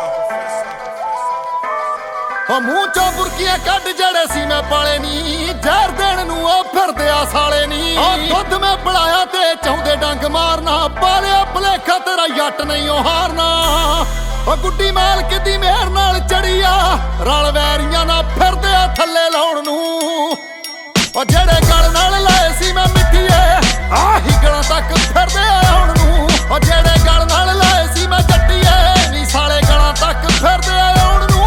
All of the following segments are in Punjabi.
ਮੂੰਹ ਚੋਂ ਬੁਰਕੀਆਂ ਕੱਢ ਜਿਹੜੇ ਸੀ ਮੈਂ ਪਾਲੇ ਨੀ, ਜ਼ਹਿਰ ਦੇਣ ਨੂੰ ਉਹ ਫਿਰਦੇ ਆ ਸਾਲੇ ਨੀ। ਦੁੱਧ ਮੈਂ ਪਿਲਾਇਆ ਤੇ ਚਾਹੁੰਦੇ ਡੰਗ ਮਾਰਨਾ, ਪਾਲਿਆ ਭਲੇਖਾ ਤੇਰਾ ਜੱਟ ਨਹੀਂ ਉਹ ਹਾਰਨਾ। ਉਹ ਗੁੱਡੀ ਮਾਲਕ ਦੀ ਮਿਹਰ ਨਾਲ ਚੜੀ ਆ, ਰਲ ਵੈਰੀਆਂ ਨਾਲ ਫਿਰਦੇ ਆ ਥੱਲੇ ਲਾਉਣ ਨੂੰ। ਉਹ ਜਿਹੜੇ ਗਲ ਨਾਲ ਲਾਏ ਸੀ ਮੈਂ ਮਿੱਠੀਏ, ਆਹੀ ਗਲਾਂ ਤੱਕ ਫਿਰਦੇ ਆ ਆਉਣ ਨੂੰ। ਉਹ ਜਿਹੜੇ ਗਲ ਨਾਲ ਲਾਏ ਸੀ ਮੈਂ ਜੱਟੀਏ, ਨੀ ਸਾਲੇ ਗਲਾਂ ਤੱਕ ਫਿਰਦੇ ਆ ਆਉਣ ਨੂੰ।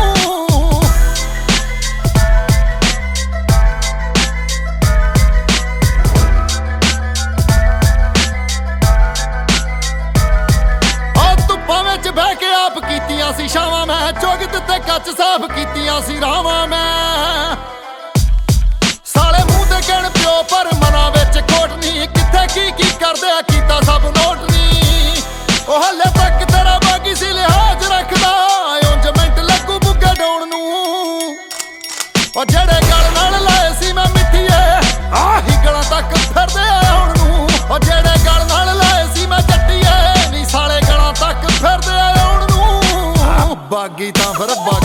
ਬਹਿ ਕੇ ਆਪ ਕੀਤੀਆਂ ਸੀ ਛਾਵਾਂ ਮੈਂ, ਚੁਗਤ ਤੇ ਕੱਚ ਸਾਫ਼ ਕੀਤੀਆਂ ਸੀ ਰਾਵਾਂ ਮੈਂ। ਸਾਲੇ ਮੂੰਹ ਤੇ ਕਹਿਣ ਪਿਓ ਪਰ ਮਨਾਂ ਵਿੱਚ ਖੋਟ ਨੀ, ਕਿੱਥੇ ਕੀ ਕਰਦੇ ਆ ਕੀਤਾ ਸਭ ਨੋਟ ਨੀ। ਉਹ ਹਲੇ ਤੱਕ ਤੇਰਾ ਬਾਗੀ ਸੀ ਲਿਹਾਜ਼ ਰੱਖਦਾ, ਉਂਝ ਮਿੰਟ ਲੱਗੂ ਬੁੱਗੇ ਡਾਉਣ ਨੂੰ। ਉਹ ਜਿਹੜੇ ਗਲ ਨਾਲ ਲਾਏ ਸੀ ਮੈਂ ਮਿੱਠੀਏ, ਆਹੀ ਗਲਾਂ ਤੱਕ ਫਿਰਦੇ ਆ ਆਉਣ ਨੂੰ। ਉਹ ਜਿਹੜੇ ਗਲ ਨਾਲ ਲਾਏ ਸੀ ਮੈਂ ਜੱਟੀਏ, ਨੀ ਸਾਲੇ ਗਲਾਂ ਤੱਕ ਫਿਰਦੇ ਆ ਆਉਣ ਨੂੰ। ਬਾਗੀ ਤਾਂ ਫਿਰ ਬਾਗੀ